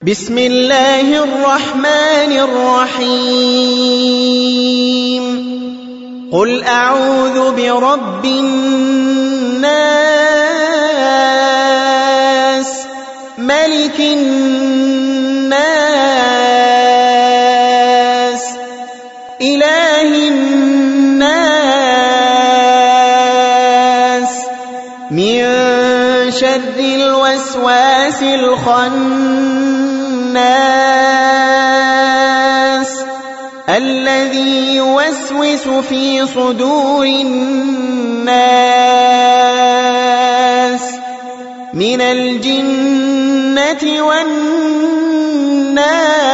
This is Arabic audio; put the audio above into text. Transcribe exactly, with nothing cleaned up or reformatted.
بسم الله الرحمن الرحيم قل أعوذ برب الناس ملك الناس إله الناس من شر الوسواس الخناس الذي يوسوس في صدور الناس من الجنة والناس